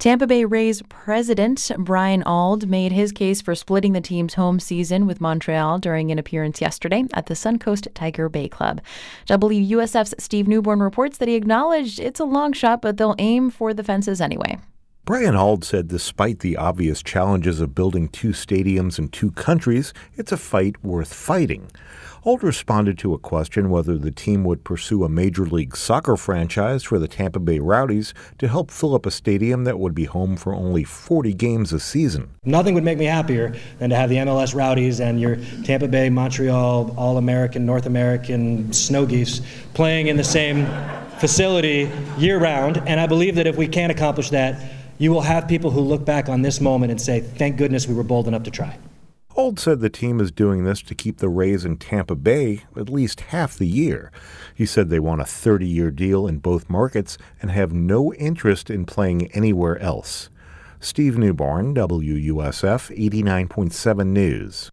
Tampa Bay Rays president Brian Auld made his case for splitting the team's home season with Montreal during an appearance yesterday at the Suncoast Tiger Bay Club. WUSF's Steve Newborn reports that he acknowledged it's a long shot, but they'll aim for the fences anyway. Brian Auld said despite the obvious challenges of building two stadiums in two countries, it's a fight worth fighting. Auld responded to a question whether the team would pursue a Major League Soccer franchise for the Tampa Bay Rowdies to help fill up a stadium that would be home for only 40 games a season. Nothing would make me happier than to have the MLS Rowdies and your Tampa Bay, Montreal, All-American, North American Snow Geese playing in the same facility year-round. And I believe that if we can accomplish that, you will have people who look back on this moment and say, thank goodness we were bold enough to try. Auld said the team is doing this to keep the Rays in Tampa Bay at least half the year. He said they want a 30-year deal in both markets and have no interest in playing anywhere else. Steve Newborn, WUSF 89.7 News.